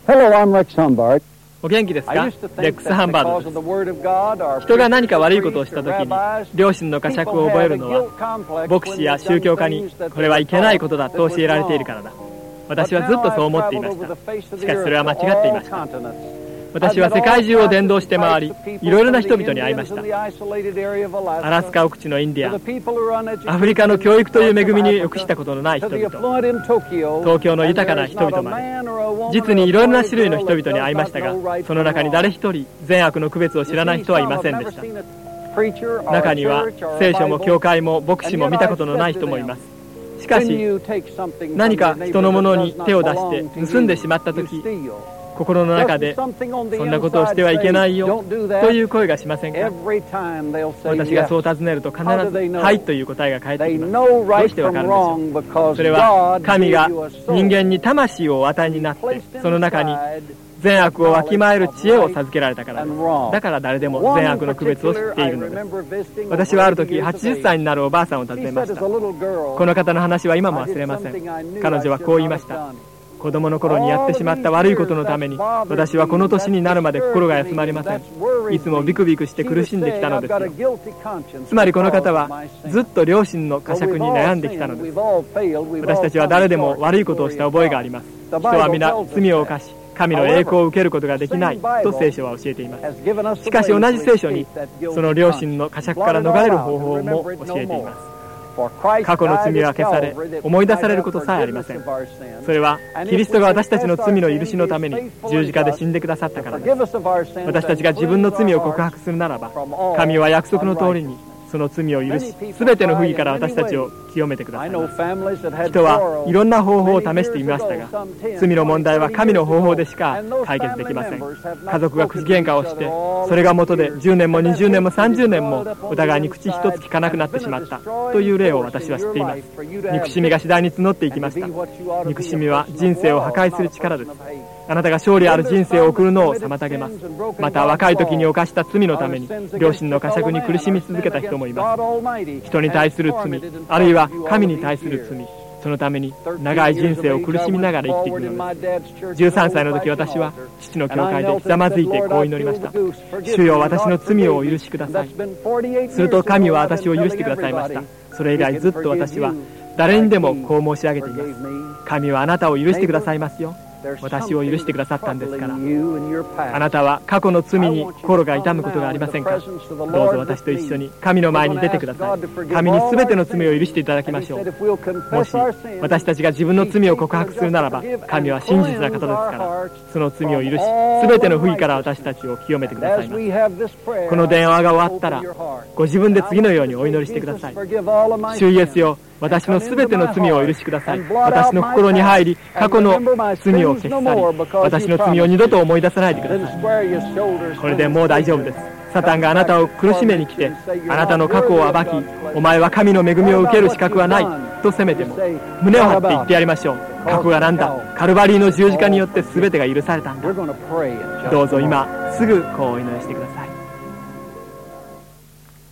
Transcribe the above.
Hello, I'm Rex Humbard. お元気ですか？レックス・ハンバードです。人が何か悪いことをしたときに良心の呵責を覚えるのは、牧師や宗教家にこれはいけないことだと教えられているからだ。私はずっとそう思っていました。しかしそれは間違っていました。私は世界中を伝道して回り、いろいろな人々に会いました。アラスカ奥地のインディアン、アフリカの教育という恵みに属したことのない人々、東京の豊かな人々まで、実にいろいろな種類の人々に会いましたが、その中に誰一人善悪の区別を知らない人はいませんでした。中には聖書も教会も牧師も見たことのない人もいます。しかし何か人のものに手を出して盗んでしまったとき、心の中でそんなことをしてはいけないよという声がしませんか？私がそう尋ねると必ずはいという答えが返ってきます。どうしてわかるんでしょう？それは神が人間に魂をお与えになって、その中に善悪をわきまえる知恵を授けられたからです。だから誰でも善悪の区別を知っているのです。私はある時80歳になるおばあさんを訪ねました。この方の話は今も忘れません。彼女はこう言いました。子供の頃にやってしまった悪いことのために、私はこの年になるまで心が休まりません。いつもビクビクして苦しんできたのですよ。つまりこの方はずっと良心の呵責に悩んできたのです。私たちは誰でも悪いことをした覚えがあります。人は皆罪を犯し、神の栄光を受けることができないと聖書は教えています。しかし同じ聖書にその良心の呵責から逃れる方法も教えています。過去の罪は消され、思い出されることさえありません。それはキリストが私たちの罪の許しのために十字架で死んでくださったからです。私たちが自分の罪を告白するならば、神は約束の通りにその罪を許し、すべての不義から私たちを清めてくださいます。人はいろんな方法を試してみましたが、罪の問題は神の方法でしか解決できません。家族が口喧嘩をして、それが元で10年も20年も30年もお互いに口一つ聞かなくなってしまったという例を私は知っています。憎しみが次第に募っていきました。憎しみは人生を破壊する力です。あなたが勝利ある人生を送るのを妨げます。また若い時に犯した罪のために良心の呵責に苦しみ続けた人もいます。人に対する罪、あるいは神に対する罪、そのために長い人生を苦しみながら生きていくのです。13歳の時、私は父の教会でひざまずいてこう祈りました。主よ、私の罪をお許しください。すると神は私を許してくださいました。それ以来ずっと私は誰にでもこう申し上げています。神はあなたを許してくださいますよ。私を許してくださったんですから。あなたは過去の罪に心が痛むことがありませんか？どうぞ私と一緒に神の前に出てください。神に全ての罪を許していただきましょう。もし私たちが自分の罪を告白するならば、神は真実な方ですから、その罪を許し、全ての不義から私たちを清めてくださいます。この電話が終わったら、ご自分で次のようにお祈りしてください。主イエスよ、私のすべての罪をお許しください。私の心に入り、過去の罪を消し去り、私の罪を二度と思い出さないでください。これでもう大丈夫です。サタンがあなたを苦しめに来て、あなたの過去を暴き、お前は神の恵みを受ける資格はないと責めても、胸を張って言ってやりましょう。過去がなんだ、カルバリーの十字架によって全てが許されたんだ。どうぞ今すぐこうお祈りしてください。